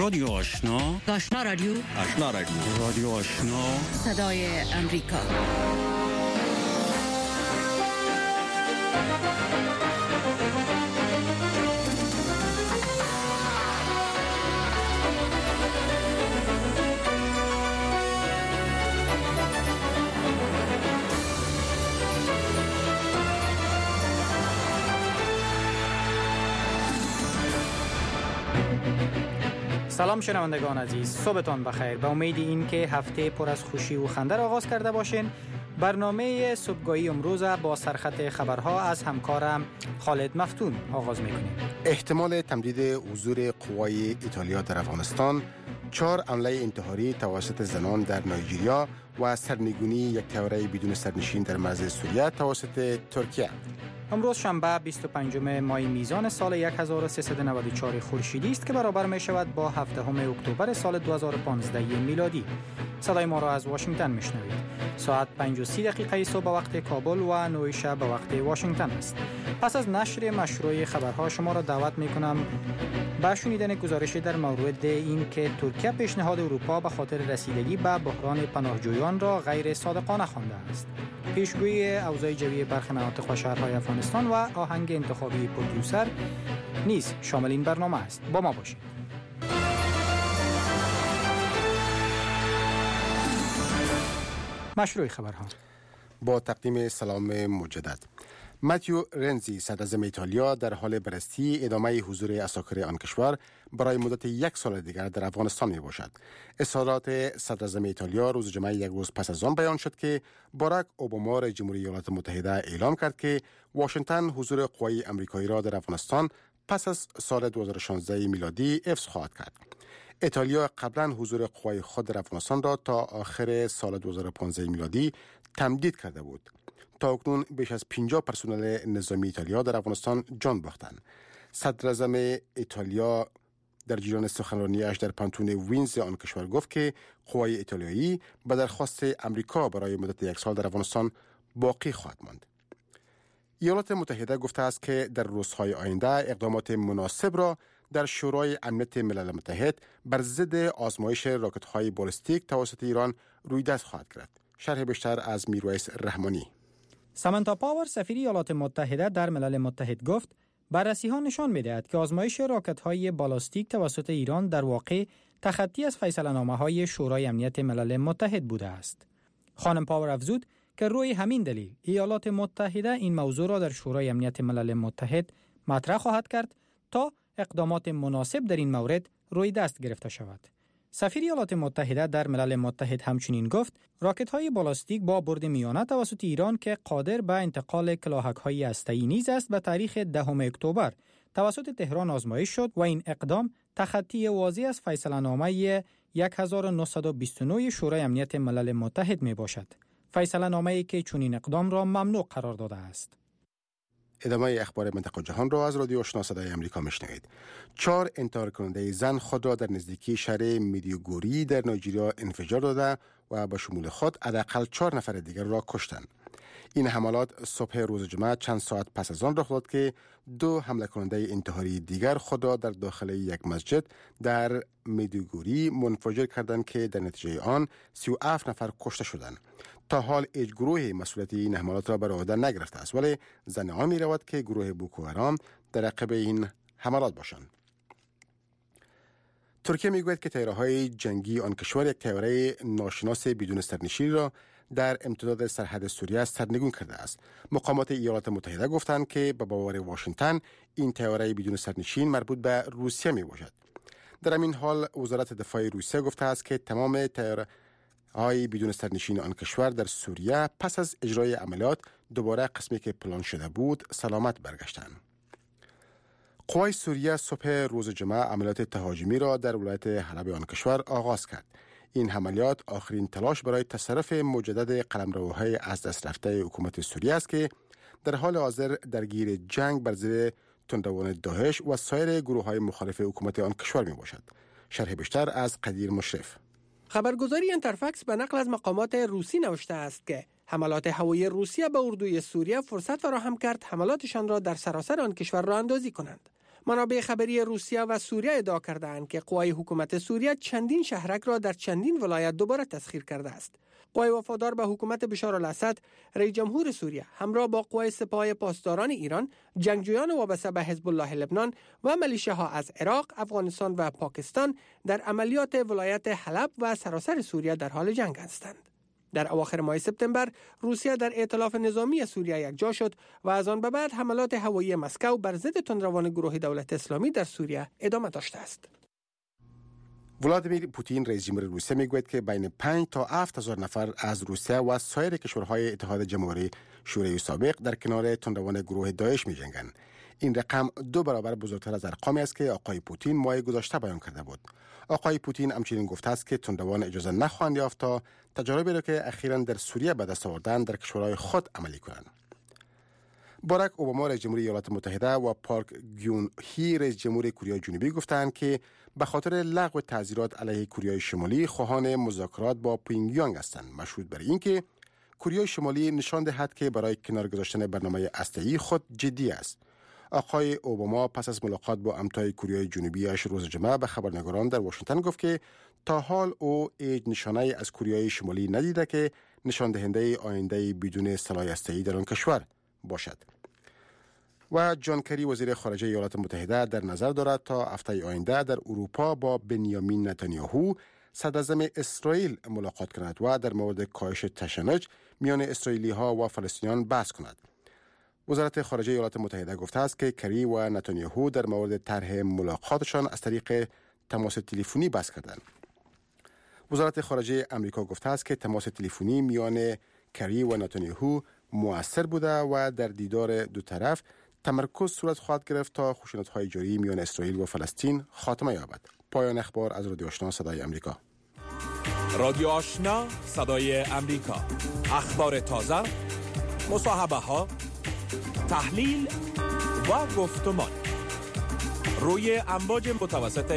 رادیو آشنا، آشنا رادیو، آشنا رادیو، رادیو آشنا، صدای امریکا. سلام شنوندگان عزیز، صبحتان بخیر. به امید این که هفته پر از خوشی و خنده را آغاز کرده باشین، برنامه صبحگاهی امروز با سرخط خبرها از همکارم خالد مفتون آغاز می‌کنیم. احتمال تمدید حضور قوای ایتالیا در افغانستان، 4 حمله انتحاری توسط زنان در نایجریا و سرنگونی یک طیاره بدون سرنشین در مرز سوریه توسط ترکیه. امروز شنبه 25 ماه میزان سال 1394 خورشیدی است که برابر می شود با 7 اکتبر سال 2015 میلادی. صدای ما را از واشنگتن میشنوید. ساعت 5:30 صبح به وقت کابل و 9 شب به وقت واشنگتن است. پس از نشر مشروع خبرها شما را دعوت میکنم به شنیدن گزارشی در مورد این که ترکیه پیشنهاد اروپا به خاطر رسیدگی به بحران پناهجویان را غیر صادقانه خوانده است. پیشگویی اوضاع جوی برخی مناطق و شهرهای افغانستان و آهنگ انتخابی پرودیوسر نیز شامل این برنامه است. با ما باشید. مشروع خبرها با تقدیم سلام مجدد. ماتیو رنزی صدراعظم ایتالیا در حال بررسی ادامه حضور عساکر آن کشور برای مدت 1 سال دیگر در افغانستان می باشد. اظهارات صدراعظم ایتالیا روز جمعه یک روز پس از آن بیان شد که باراک اوباما رئیس جمهوری ایالات متحده اعلام کرد که واشنگتن حضور قوای آمریکایی را در افغانستان پس از سال 2016 میلادی حفظ خواهد کرد. ایتالیا قبلا حضور قوای خود در افغانستان را تا آخر سال 2015 میلادی تمدید کرده بود. تا اکنون بیش از 50 پرسنل نظامی ایتالیا در افغانستان جان باختند. صدراعظم ایتالیا در جریان سخنرانیش در پانتون وینز آن کشور گفت که قوای ایتالیایی به درخواست امریکا برای مدت 1 سال در افغانستان باقی خواهد ماند. ایالات متحده گفته است که در روزهای آینده اقدامات مناسب را در شورای امنیت ملل متحد بر ضد آزمایش راکت‌های بالستیک توسط ایران رویداد خواهد کرد. شرح بیشتر از میرویس رحمانی. سامانتا پاور سفیر ایالات متحده در ملل متحد گفت بررسی‌ها نشان می‌دهد که آزمایش راکت‌های بالستیک توسط ایران در واقع تخطی از فیصله‌نامه‌های شورای امنیت ملل متحد بوده است. خانم پاور افزود که روی همین دلیل ایالات متحده این موضوع را در شورای امنیت ملل متحد مطرح خواهد کرد تا اقدامات مناسب در این مورد روی دست گرفته شود. سفیر ایالات متحده در ملل متحد همچنین گفت راکت‌های بالستیک با برد میانه توسط ایران که قادر به انتقال کلاهک‌های هسته‌ای نیز است به تاریخ 10 اکتبر توسط تهران آزمایش شد و این اقدام تخطی واضح از فیصله‌نامه 1929 شورای امنیت ملل متحد میباشد. فیصله‌نامه‌ای که چنین اقدام را ممنوع قرار داده است. ادامه اخبار منطقه جهان را از رادیو آشنا صدای امریکا میشنوید. 4 انتحار کننده زن خود را در نزدیکی شهر میدیوگوری در نایجریا انفجار داده و به شمول خود حداقل 4 نفر دیگر را کشتند. این حملات صبح روز جمعه چند ساعت پس از آن رخ داد که 2 حمله کننده انتحاری دیگر خود را در داخل یک مسجد در میدیوگوری منفجر کردند که در نتیجه آن 37 نفر کشته شدند. تا حال هیچ گروه مسئولیت این حملات را بر عهده نگرفته است، ولی ظن می رود که گروه بوکو حرام در عقب این حملات باشند. ترکیه می گوید که طیاره‌های جنگی آن کشور یک طیاره ناشناس بدون سرنشین را در امتداد سرحد سوریه سرنگون کرده است. مقامات ایالات متحده گفتند که به باور واشنگتن این طیاره بدون سرنشین مربوط به روسیه می باشد. در همین حال وزارت دفاع روسیه گفته است که تمام طیاره‌های بدون سرنشین آن کشور در سوریه پس از اجرای عملیات دوباره قسمی که پلان شده بود سلامت برگشتند. قوای سوریه صبح روز جمعه عملیات تهاجمی را در ولایت حلب آن کشور آغاز کرد. این عملیات آخرین تلاش برای تصرف مجدد قلمروهای از دست رفته حکومت سوریه است که در حال حاضر درگیر جنگ بر ضد تندروان داعش و سایر گروه‌های مخالف حکومت آن کشور میباشد. شرح بیشتر از قدیر مشرف. خبرگزاری انترفکس به نقل از مقامات روسی نوشته است که حملات هوایی روسیه به اردوی سوریه فرصت فراهم کرد حملاتشان را در سراسر آن کشور راه اندازی کنند. منابع خبری روسیه و سوریه ادعا کردند که قوای حکومت سوریه چندین شهرک را در چندین ولایت دوباره تسخیر کرده است. قوای وفادار به حکومت بشار الاسد، رئیس جمهور سوریه همراه با قوای سپاه پاسداران ایران، جنگجویان وابسته به حزب الله لبنان و ملیشه‌ها از عراق، افغانستان و پاکستان در عملیات ولایت حلب و سراسر سوریه در حال جنگ هستند. در اواخر ماه سپتامبر روسیه در ائتلاف نظامی سوریه یکجا شد و از آن به بعد حملات هوایی مسکو بر ضد تندروان گروه دولت اسلامی در سوریه ادامه داشته است. ولادیمیر پوتین رئیس جمهور روسیه میگوید که بین 5 تا 7,000 نفر از روسیه و سایر کشورهای اتحاد جماهیر شوروی سابق در کنار تندروان گروه داعش می‌جنگند. این رقم 2 برابر بزرگتر از ارقامی است که آقای پوتین ماه گذشته بیان کرده بود. آقای پوتین همچنین گفته است که تندروان اجازه نخواهند یافت تا تجاربی را که اخیراً در سوریه به دست آوردند در کشورهای خود عملی کنند. باراک اوباما رئیس جمهوری ایالات متحده و پارک گیون هی رئیس جمهور کره جنوبی گفتند که به خاطر لغو تعزیرات علیه کره شمالی خواهان مذاکرات با پیونگیانگ هستند، مشروط بر اینکه کره شمالی نشان دهد که برای کنار گذاشتن برنامه هسته‌ای خود جدی است. آقای اوباما پس از ملاقات با عمتای کره جنوبیش روز جمعه به خبرنگاران در واشنگتن گفت که تا حال او هیچ نشانه‌ای از کره شمالی ندیده که نشان دهنده آینده بدون سلاح هسته‌ای در آن کشور باشد. و جان کری وزیر خارجه ایالات متحده در نظر دارد تا هفته آینده در اروپا با بنیامین نتانیاهو صدراعظم اسرائیل ملاقات کند و در مورد کاهش تشنج میان اسرائیلی ها و فلسطینیان بحث کند. وزارت خارجه ایالات متحده گفته است که کری و نتانیاهو در مورد طرح ملاقاتشان از طریق تماس تلفنی بحث کردند. وزارت خارجه آمریکا گفته است که تماس تلفنی میان کری و نتانیاهو مؤثر بوده و در دیدار دو طرف تمرکز صورت خواهد گرفت تا خشونت‌های جاری میان اسرائیل و فلسطین خاتمه یابد. پایان اخبار از رادیو آشنا صدای آمریکا. رادیو آشنا صدای آمریکا، اخبار تازه، مصاحبه‌ها، تحلیل و گفتمان روی امواج متوسط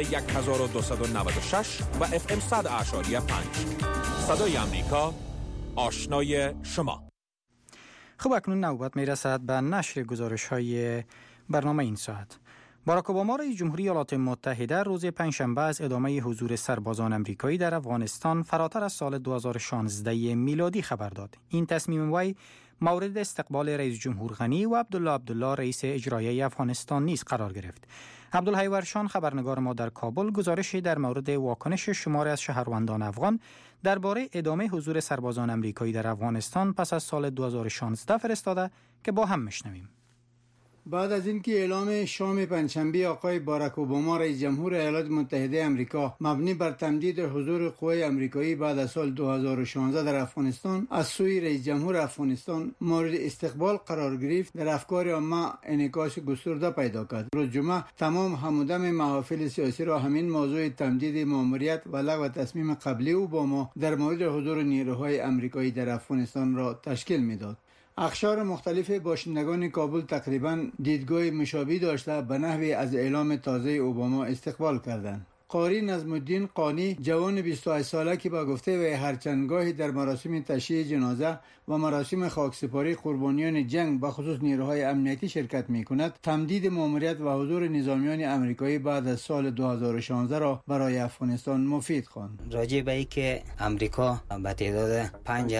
1296 و FM 100.5 صدای آمریکا، آشنای شما. خب اکنون نوبت میرسد به نشر گزارش‌های برنامه این ساعت. باراک اوباما رئیس جمهوری ایالات متحده روز پنجشنبه از ادامه حضور سربازان آمریکایی در افغانستان فراتر از سال 2016 میلادی خبر داد. این تصمیم وی مورد استقبال رئیس جمهور غنی و عبدالله رئیس اجرایی افغانستان نیز قرار گرفت. عبدالحی ورشان خبرنگار ما در کابل گزارشی در مورد واکنش شماری از شهروندان افغان درباره ادامه حضور سربازان آمریکایی در افغانستان پس از سال 2016 فرستاده که با هم میشنویم. بعد از اینکه اعلام شام پنجشنبه آقای باراک اوباما رئیس جمهور ایالات متحده آمریکا مبنی بر تمدید حضور قوای آمریکایی بعد از سال 2016 در افغانستان از سوی رئیس جمهور افغانستان مورد استقبال قرار گرفت، در افکار عامه انعکاس گسترده پیدا کرد. روز جمعه تمام همودم محافل سیاسی را همین موضوع تمدید ماموریت و لغو تصمیم قبلی اوباما در مورد حضور نیروهای آمریکایی در افغانستان را تشکیل میداد. اقشار مختلف باشندگان کابل تقریباً دیدگاه مشابه داشته به نحوی از اعلام تازه اوباما استقبال کردند. قاری نظم الدین قانی جوان 28 ساله که با گفته وی هرچندگاهی در مراسم تشییع جنازه و مراسم خاکسپاری قربانیان جنگ به خصوص نیروهای امنیتی شرکت می‌کند، تمدید ماموریت و حضور نظامیان آمریکایی بعد از سال 2016 را برای افغانستان مفید خواند. راجع به اینکه آمریکا به تعداد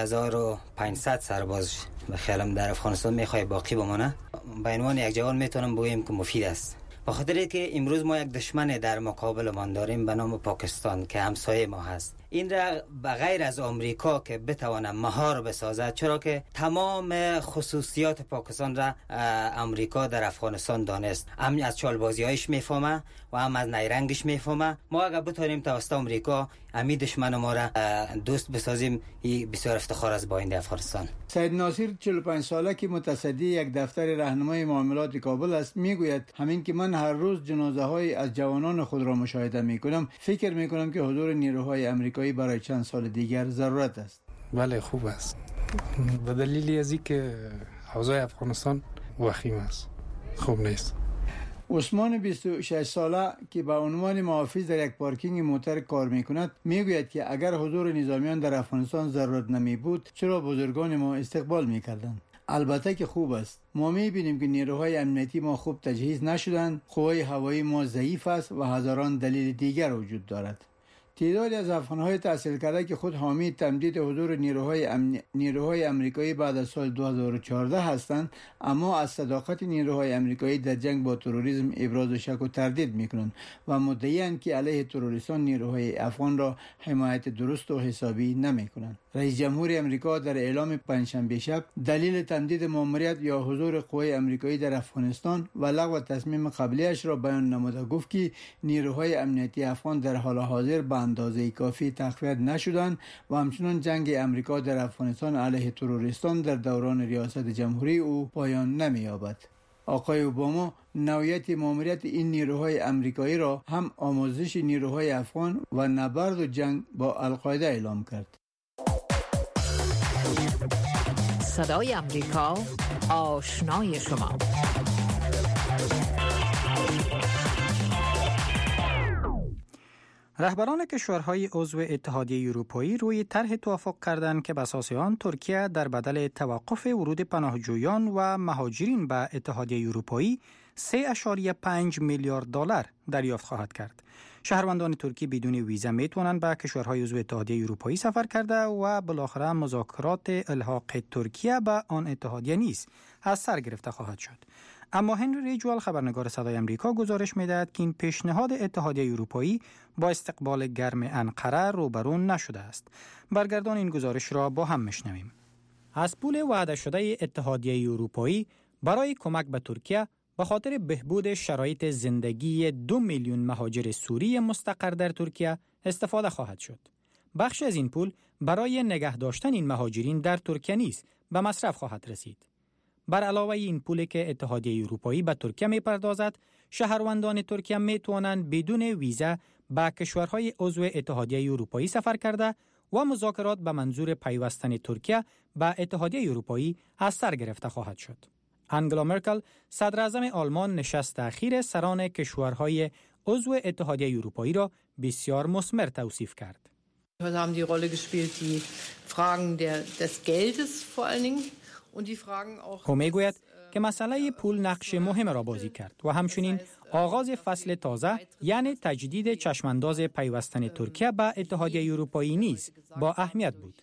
5500 سرباز به خیالم در افغانستان می‌خواد باقی بمانه، به عنوان یک جوان میتونم بگم که مفید است. به خاطر اینکه امروز ما یک دشمن در مقابل ما داریم به نام پاکستان که همسایه ما هست. این را بغیر از آمریکا که بتوانه مهار بسازد، چرا که تمام خصوصیات پاکستان را آمریکا در افغانستان دانست، هم از چالبازی‌هایش میفهمه و هم از نیرنگش میفهمه. ما اگر بتونیم توسط آمریکا امی دشمن ما را دوست بسازیم، بسیار افتخار است با آینده افغانستان. سید ناصر 45 ساله که متصدی یک دفتر راهنمای معاملات کابل است میگوید همین که من هر روز جنازه‌های از جوانان خود را مشاهده میکنم، فکر میکنم که حضور نیروهای آمریکایی برای چند سال دیگر ضرورت است. بله خوب است، به دلیل از اینکه اوضاع افغانستان وخیم است، خوب نیست. عثمان 26 ساله که به عنوان محافظ در یک پارکینگ موتر کار میکند میگوید که اگر حضور نظامیان در افغانستان ضرورت نمی بود چرا بزرگان ما استقبال میکردند. البته که خوب است. ما می‌بینیم که نیروهای امنیتی ما خوب تجهیز نشدند، قوای هوایی ما ضعیف است و هزاران دلیل دیگر وجود دارد. تعدادی از افغان‌های تحصیل کرده که خود حامی تمدید حضور نیروهای آمریکایی بعد از سال 2014 هستند، اما از صداقت نیروهای آمریکایی در جنگ با تروریسم ابراز شک و تردید می‌کنند و مدعی‌اند که علیه تروریستان نیروهای افغان را حمایت درست و حسابی نمی‌کنند. رئیس جمهور آمریکا در اعلام پنجشنبه شب دلیل تمدید ماموریت یا حضور قوای آمریکایی در افغانستان و لغو تصمیم قبلیش را بیان نموده گفت که نیروهای امنیتی افغان در حال حاضر به اندازه کافی تقویت نشدند و همچنان جنگ آمریکا در افغانستان علیه تروریستان در دوران ریاست جمهوری او پایان نمی‌یابد. آقای اوباما نوعیت ماموریت این نیروهای آمریکایی را هم آموزش نیروهای افغان و نبرد و جنگ با القاعده اعلام کرد. صدای امریکا، آشنای شما. رهبران کشورهای عضو اتحادیه اروپایی روی طرح توافق کردند که بر اساس آن ترکیه در بدل توقف ورود پناهجویان و مهاجرین به اتحادیه اروپایی 3.5 میلیارد دلار دریافت خواهد کرد. شهروندان ترکی بدون ویزا می توانند به کشورهای عضو اتحادیه اروپایی سفر کرده و بالاخره مذاکرات الحاق ترکیه به آن اتحادیه نیز از سر گرفته خواهد شد. اما هنری ریجوال خبرنگار صدای امریکا گزارش می‌دهد که این پیشنهاد اتحادیه اروپایی با استقبال گرم انقره روبرو نشده است. برگردان این گزارش را با هم میشنویم. از پول وعده شده اتحادیه اروپایی برای کمک به ترکیه به خاطر بهبود شرایط زندگی 2 میلیون مهاجر سوری مستقر در ترکیه استفاده خواهد شد. بخش از این پول برای نگه داشتن این مهاجرین در ترکیه نیز به مصرف خواهد رسید. بر علاوه این پولی که اتحادیه اروپایی به ترکیه می‌پردازد، شهروندان ترکیه می‌توانند بدون ویزا به کشورهای عضو اتحادیه اروپایی سفر کرده و مذاکرات به منظور پیوستن ترکیه به اتحادیه اروپایی از سر گرفته خواهد شد. انگلا مرکل، صدر اعظم آلمان، نشست اخیر سران کشورهای عضو اتحادیه اروپایی را بسیار مثمر توصیف کرد. haben die Rolle gespielt die Fragen des Geldes vor allen Dingen und die Fragen auch او میگوید که مسئله پول نقش مهم را بازی کرد و همچنین آغاز فصل تازه یعنی تجدید چشمانداز پیوستن ترکیه به اتحادیه اروپایی نیز با اهمیت بود.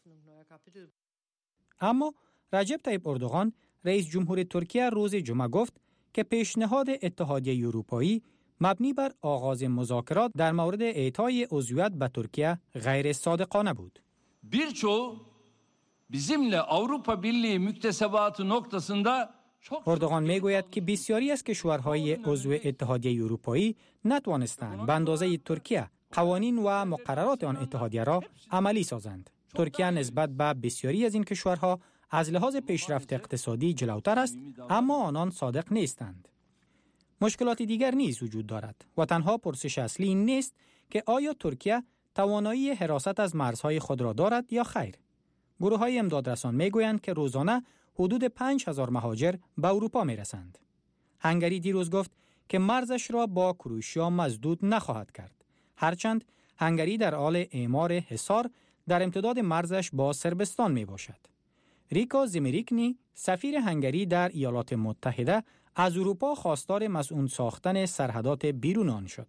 اما رجب طیب اردوغان رئیس جمهور ترکیه روز جمعه گفت که پیشنهاد اتحادیه اروپایی مبنی بر آغاز مذاکرات در مورد اعطای عضویت به ترکیه غیر صادقانه بود. birçoğu bizimle Avrupa Birliği müktesebatı noktasında اردوغان میگوید که بسیاری از کشورهای عضو اتحادیه اروپایی نتوانستند به اندازه ترکیه قوانین و مقررات آن اتحادیه را عملی سازند. ترکیه نسبت به بسیاری از این کشورها از لحاظ پیشرفت اقتصادی جلوتر است، اما آنان صادق نیستند. مشکلات دیگر نیز وجود دارد و تنها پرسش اصلی این نیست که آیا ترکیه توانایی حراست از مرزهای خود را دارد یا خیر. گروه‌های امدادرسان میگویند که روزانه حدود 5000 مهاجر به اروپا میرسند. هنگری دیروز گفت که مرزش را با کرواتیا مسدود نخواهد کرد، هرچند هنگری در حال اعمار حصار در امتداد مرزش با صربستان می باشد. ریکا زمیریکنی، سفیر هنگری در ایالات متحده، از اروپا خواستار مسئول ساختن سرحدات بیرون آن شد.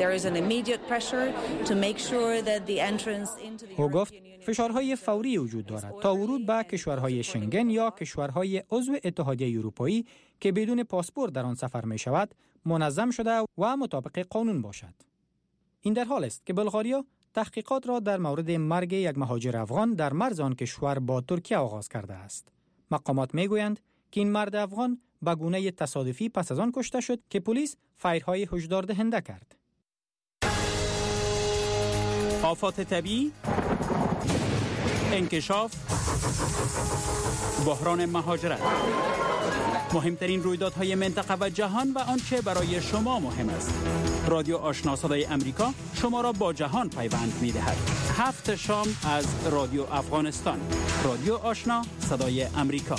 او گفت فشارهای فوری وجود دارد تا ورود به کشورهای شنگن یا کشورهای عضو اتحادیه اروپایی که بدون پاسپورت در آن سفر می شود منظم شده و مطابق قانون باشد. این در حال است که بلغاریا تحقیقات را در مورد مرگ یک مهاجر افغان در مرز آن کشور با ترکیه آغاز کرده است. مقامات می گویند که این مرد افغان به گونه تصادفی پس از آن کشته شد که پلیس فایرهای هشدار دهنده کرد. آفات طبیعی، انکشاف، بحران مهاجرت، مهمترین رویدادهای منطقه و جهان و آنچه برای شما مهم است. رادیو آشنا صدای امریکا شما را با جهان پیوند می‌دهد. 7 شام از رادیو افغانستان. رادیو آشنا صدای امریکا.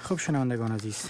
خوب شنوندگان عزیز،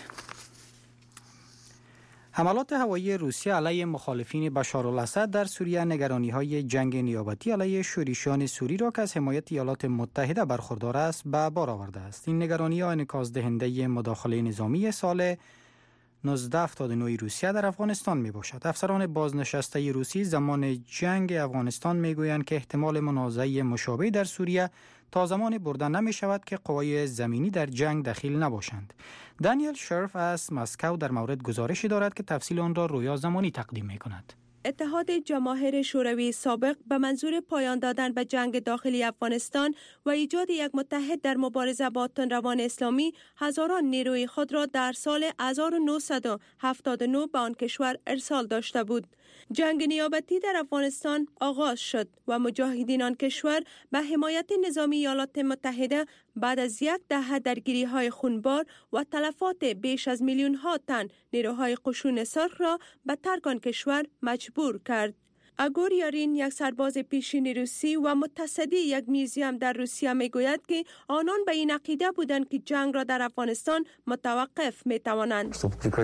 حملات هوایی روسیه علیه مخالفین بشارالاسد در سوریه نگرانی‌های جنگ نیابتی علیه شورشیان سوری را که از حمایت ایالات متحده برخوردار است به بار آورده است. این نگرانی‌ها انعکاس دهنده مداخله نظامی سال 1979 روسیه در افغانستان می باشد. افسران بازنشسته روسی زمان جنگ افغانستان می گویند که احتمال منازعه مشابه در سوریه تا زمان برده نمی شود که قوای زمینی در جنگ دخیل نباشند. دانیل شرف از مسکو در مورد گزارشی دارد که تفصیل آن را رویا زمانی تقدیم می کند. اتحاد جماهیر شوروی سابق به منظور پایان دادن به جنگ داخلی افغانستان و ایجاد یک متحد در مبارزه با تندروان اسلامی هزاران نیروی خود را در سال 1979 به آن کشور ارسال داشته بود. جنگ نیابتی در افغانستان آغاز شد و مجاهدین آن کشور به حمایت نظامی ایالات متحده بعد از یک دهه درگیری‌های خونبار و تلفات بیش از میلیون‌ها تن نیروهای قشون سرخ را به ترک آن کشور مجبور کرد. اگور یارین، یک سرباز پیشین روسی و متصدی یک میوزیم در روسیه میگوید که آنان به این عقیده بودند که جنگ را در افغانستان متوقف می‌توانند.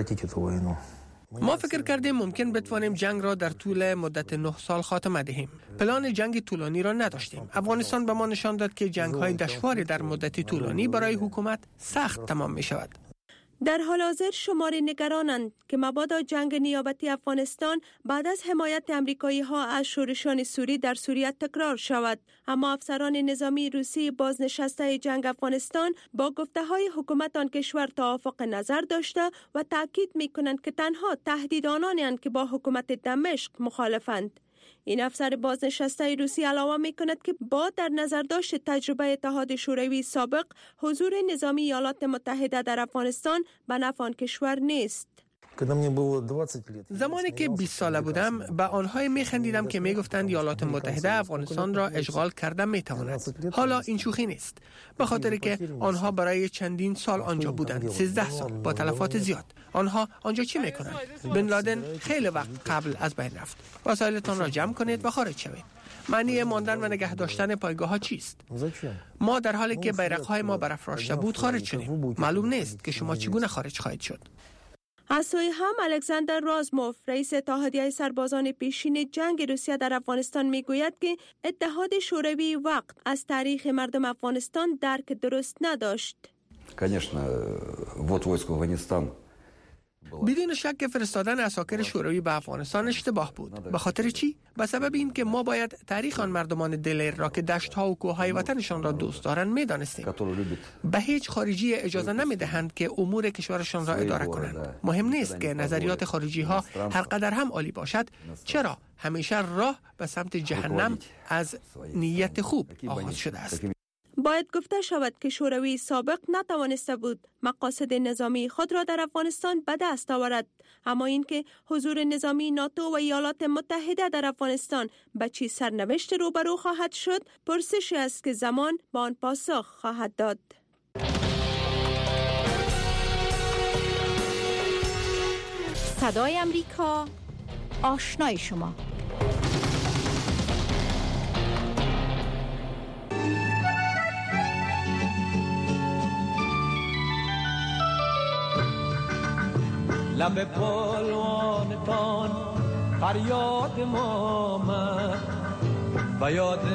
ما فکر کردیم ممکن بتوانیم جنگ را در طول مدت 9 سال خاتمه دهیم. پلان جنگ طولانی را نداشتیم. افغانستان به ما نشان داد که جنگ‌های دشواری در مدت طولانی برای حکومت سخت تمام می شود. در حال حاضر شماری نگرانند که مبادا جنگ نیابتی افغانستان بعد از حمایت امریکایی ها از شورشیان سوری در سوریه تکرار شود. اما افسران نظامی روسی بازنشسته جنگ افغانستان با گفته های حکومت آن کشور توافق نظر داشته و تاکید می کنند که تنها تهدید آنانند که با حکومت دمشق مخالفند. این افسر بازنشسته روسی علاوه می کند که با در نظر داشت تجربه اتحاد شوروی سابق حضور نظامی ایالات متحده در افغانستان به نفع آن کشور نیست. زمانی که 20 ساله بودم به آنها میخندیدم که میگفتند ایالات متحده افغانستان را اشغال کرده میتواند. حالا این شوخی نیست، به خاطر که آنها برای چندین سال آنجا بودند، 13 سال با تلفات زیاد. آنها آنجا چی میکنند؟ بن لادن خیلی وقت قبل از بین رفت. وسایلتان را جمع کنید و خارج شوید. معنی ماندن و نگه داشتن پایگاه ها چیست؟ ما در حالی که بیرق‌های ما برافراشته بود خارج شدیم. معلوم نیست که شما چگونه خارج خواهید شد. از سوی هم الکساندر رازموف، رئیس اتحادیه سربازان پیشین جنگ روسیه در افغانستان میگوید که اتحاد شوروی وقت از تاریخ مردم افغانستان درک درست نداشت. بدون شک فرستادن عساکر شوروی به افغانستان اشتباه بود. به خاطر چی؟ به سبب این که ما باید تاریخ آن مردمان دلیر را که دشت‌ها و کوه‌های وطنشان را دوست دارند می‌دانستیم. به هیچ خارجی اجازه نمی‌دهند که امور کشورشان را اداره کنند. مهم نیست که نظریات خارجی‌ها هر قدر هم عالی باشد، چرا همیشه راه به سمت جهنم از نیت خوب آغاز شده است. باید گفته شود که شوروی سابق نتوانسته بود مقاصد نظامی خود را در افغانستان به دست آورد، اما اینکه حضور نظامی ناتو و ایالات متحده در افغانستان به چه سرنوشت روبرو خواهد شد پرسشی است که زمان به آن پاسخ خواهد داد. صدای امریکا، آشنای شما. لب پلوانتان فریاد ما آمد و یاد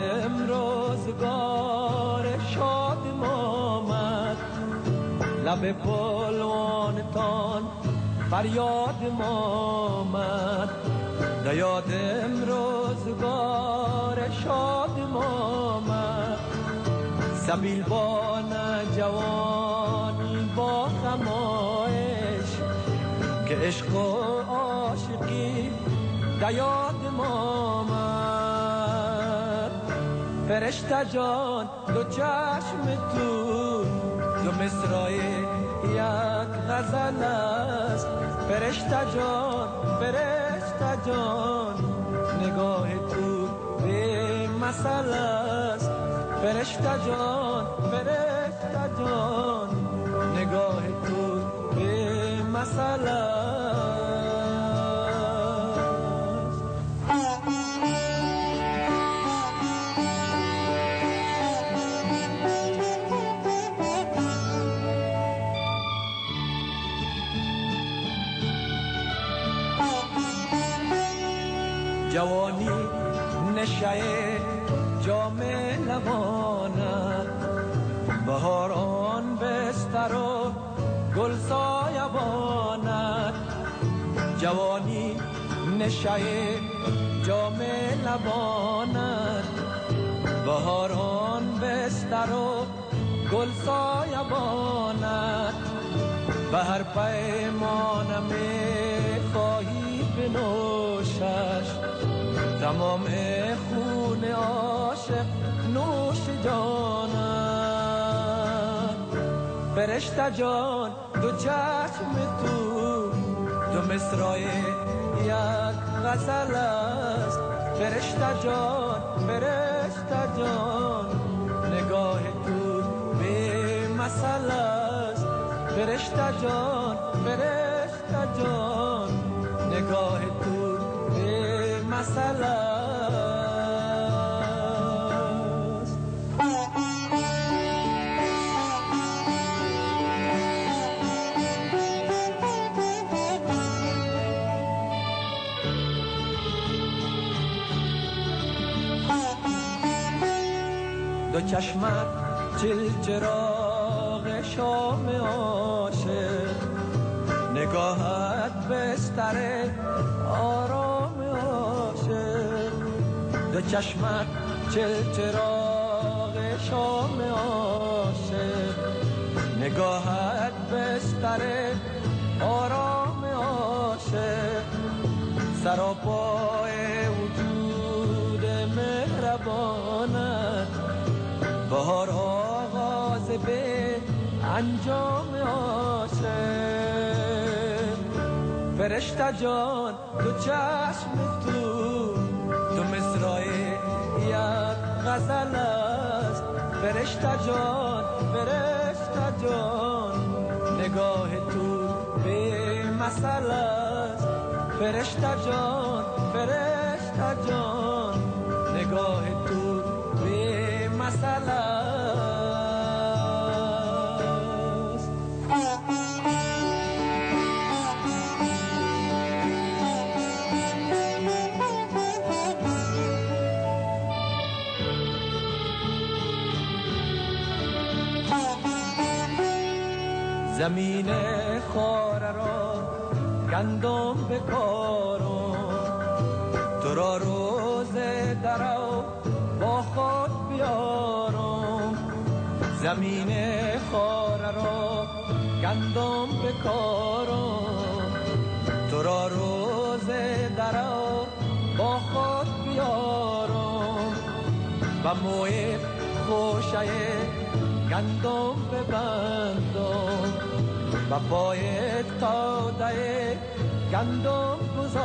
امروزگار شاد ما آمد. لب پلوانتان فریاد ما آمد و یاد امروزگار شاد ما آمد. سبیل با نجوانی با خمایش که عشق و عاشقی در یاد ما آمد. فرشته جان دو چشم تو دو مصرع یک غزل است. فرشته جان نگاه تو به مسئله است. فرشته جان نگاه تو به مسئله است. جوانی نشه جام لبانت، بهاران بستر و گل سایبانت. جوانی نشه جام لبانت، بهاران بستر و گل سایبانت. به هر پیمانم خواهی بنوشش، تمام خون عاشق نوش جانت. فرشته جان دو چشم تو، دو مصرع یک غزل است. فرشته جان نگاه تو به مثل است. فرشته جان نگاه تو به مثل است. دو چشمت چراغ شام عاشق، نگاهت بستر آرام عاشق. دو چشمت چراغ شام عاشق، نگاهت بستر آرام عاشق. سراپای وجود مهربانت، بهار آغاز به انجام عاشق. فرشته جان دو چشم تو، دو مصرع یک غزل است. فرشته جان نگاه تو به مثل است. فرشته جان نگاه تو به مثل است. زمین خاره را گندم بکارم، تو را روز درو با خود بیارم. زمین خاره را گندم بکارم، تو را روز درو با خود بیارم. و موی خوشه گندم ببندم، و پای تاده گندم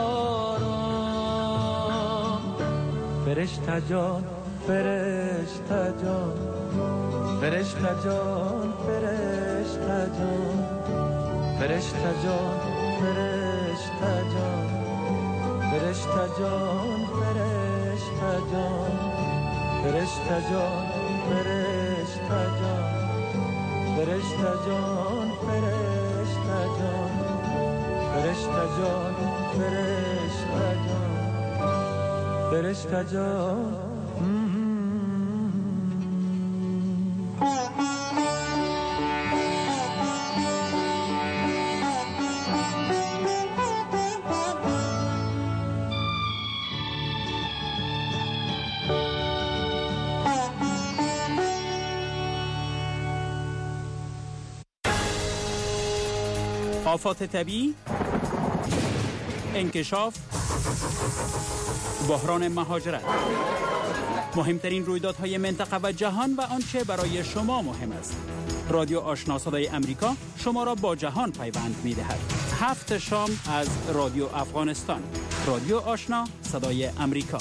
گذارم. فرشته جان فرشته جان فرشته جان فرشته جان فرشته جان فرشته جان فرشته جان فرشته جان فرشته جان فرشته جان فرشته جان فرشته جان فرشته جان فرشته جان فرشته جان. آفات طبیعی، انکشاف، بحران مهاجرت، مهمترین رویدادهای منطقه و جهان و آنچه برای شما مهم است. رادیو آشنا صدای امریکا شما را با جهان پیوند می‌دهد. 7 شام از رادیو افغانستان. رادیو آشنا صدای امریکا.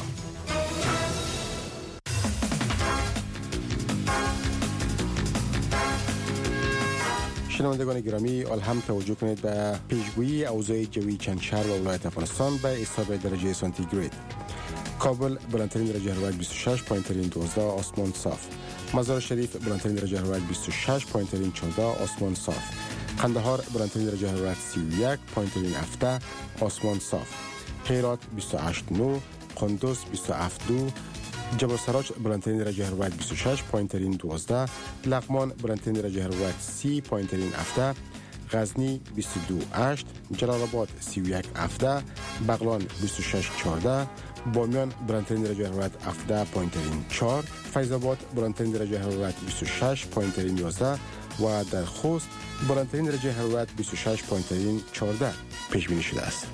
شنوندگان گرامی، الهم توجه کنید به پیشگویی اوضاع جوی چند شهر و ولایت افغانستان به حساب درجه سانتیگراد. کابل بلندترین درجه حرارت 26، پایین‌ترین 12، آسمان صاف. مزار شریف بلندترین درجه حرارت 26، پایین‌ترین 14، آسمان صاف. قندهار بلندترین درجه حرارت 31، پایین‌ترین 17، آسمان صاف. هرات 28 9، قندوز 27.2، جبل سراج بلندترین درجه حرارت 26، پایین‌ترین 12، لغمان بلندترین درجه حرارت 30، پایین‌ترین 17، غزنی 22.8، جلال آباد 31.7، بغلان 26.14، بامیان بلندترین درجه حرارت 17، پایین‌ترین 4، فیض آباد بلندترین درجه حرارت 26، پایین‌ترین 11 و در خوست بلندترین درجه حرارت 26، پایین‌ترین 14 پیش بینی شده است.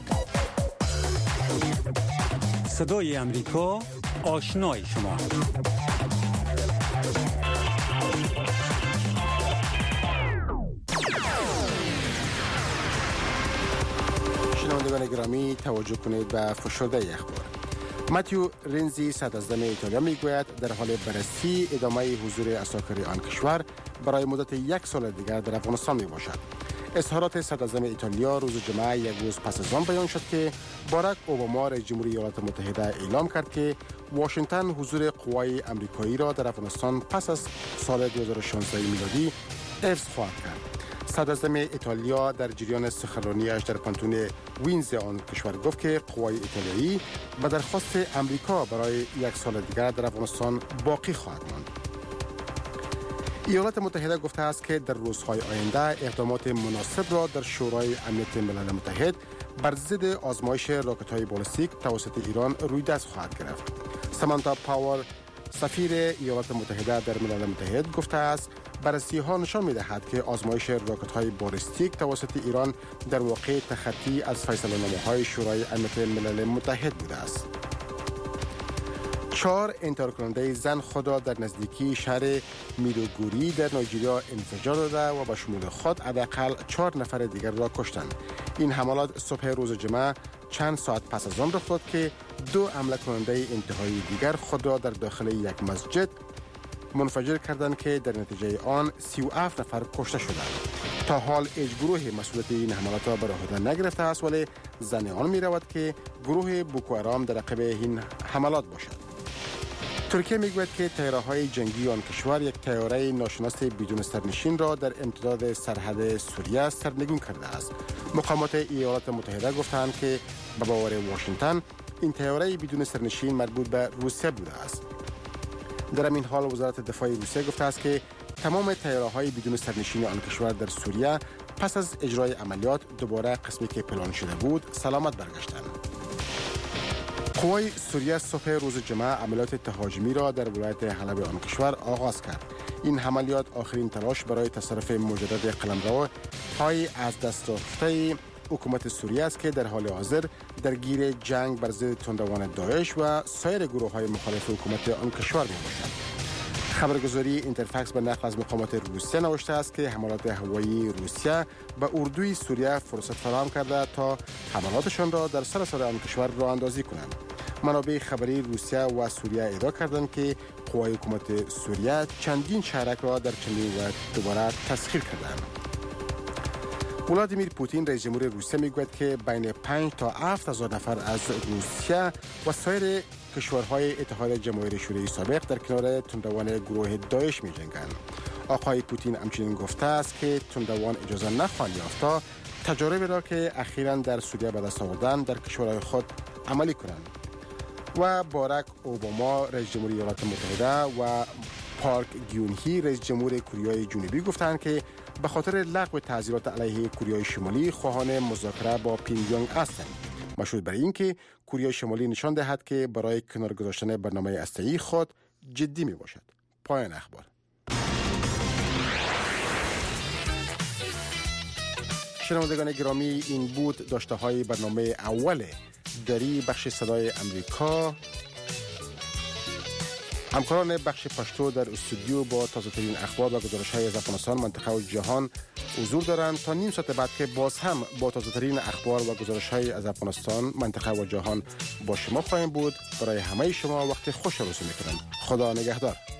صدای امریکا، آشنای شما. شنوندگان گرامی توجه کنید به فشرده اخبار. ماتیو رنزی صدراعظم ایتالیا میگوید در حال بررسی ادامه حضور عساکر آن کشور برای مدت 1 سال دیگر در افغانستان می باشد. اظهارات صدراعظم ایتالیا روز جمعه یک روز پس از آن بیان شد که باراک اوباما رئیس جمهوری ایالات متحده اعلام کرد که واشنگتن حضور قوای آمریکایی را در افغانستان پس از سال 2016 میلادی حفظ خواهد کرد. صدراعظم ایتالیا در جریان سخنرانی‌اش در پانتون وینز آن کشور گفت که قوای ایتالیایی به درخواست آمریکا برای 1 سال دیگر در افغانستان باقی خواهد ماند. ایالات متحده گفته است که در روزهای آینده اقدامات مناسب را در شورای امنیت ملل متحد بر ضد آزمایش راکت‌های بالستیک توسط ایران روی دست خواهد گرفت. سامانتا پاور سفیر ایالات متحده در ملل متحد گفته است بررسی‌ها نشان می‌دهد که آزمایش راکت‌های بالستیک توسط ایران در واقع تخطی از فیصله‌نامه‌های شورای امنیت ملل متحد بوده است. 4 انتحار کننده زن خود را در نزدیکی شهر میدوگوری در نایجریا انفجار داده و به شمول خود حداقل 4 نفر دیگر را کشتند. این حملات صبح روز جمعه چند ساعت پس از آن رخ داد که 2 حمله کننده انتحاری دیگر خود را در داخل یک مسجد منفجر کردند که در نتیجه آن 37 نفر کشته شدند. تا حال هیچ گروه مسئولیت این حملات را بر عهده نگرفته است، ولی ظن آن می رود که گروه بوکو حرام در عقب این حملات باشد. ترکیه میگوید که طیاره‌های جنگی آن کشور یک طیاره ناشناس بدون سرنشین را در امتداد سرحد سوریه سرنگون کرده است. مقامات ایالات متحده گفتند که به باور واشنگتن این طیاره بدون سرنشین مربوط به روسیه بوده است. در این حال وزارت دفاع روسیه گفته است که تمام طیاره‌های بدون سرنشین آن کشور در سوریه پس از اجرای عملیات دوباره قسمی که پلان شده بود سلامت برگشتند. قوای سوریه صبح روز جمعه عملیات تهاجمی را در ولایت حلب آن کشور آغاز کرد. این عملیات آخرین تلاش برای تصرف مجدد قلمروهای از دست رفته حکومت سوریه است که در حال حاضر درگیر جنگ بر ضد تندروان داعش و سایر گروه‌های مخالف حکومت آن کشور می‌باشد. خبرگزاری اینترفکس به نقل از مقامات روسیه نوشته است که حملات هوایی روسیه به اردوی سوریه فرصت فراهم کرده تا حملاتشان را در سراسر آن کشور راه اندازی کنند. منابع خبری روسیه و سوریه ادعا کردند که قوای حکومت سوریه چندین شهرک را در چندین ولایت دوباره تسخیر کردند. ولادیمیر پوتین رئیس جمهور روسیه میگوید که بین 5 تا 7 هزار نفر از روسیه و سایر کشورهای اتحاد جماهیر شوروی سابق در کنار تندروان گروه داعش می جنگند. آقای پوتین همچنین گفته است که تندروان اجازه نخواهند یافت تا تجاربی را که اخیراً در سوریه به دست آوردند در کشورهای خود عملی کنند. و باراک اوباما رئیس جمهوری ایالات متحده و پارک گیون-هی رئیس جمهور کره جنوبی گفتند که به خاطر لغو تعزیرات علیه کره شمالی خواهان مذاکره با پیونگیانگ هستند. مشروط بر این که کره شمالی نشان دهد که برای کنار گذاشتن برنامه هسته‌ای خود جدی می باشد. پایان اخبار. شنوندگان گرامی، این بود داشته های برنامه اول دری بخش صدای امریکا. همکاران بخش پشتو در استودیو با تازه ترین اخبار و گزارش های از افغانستان، منطقه و جهان حضور دارند. تا نیم ساعت بعد که باز هم با تازه ترین اخبار و گزارش های از افغانستان، منطقه و جهان با شما خواهیم بود. برای همه شما وقت خوش آرزو می‌کنم. خدا نگهدار.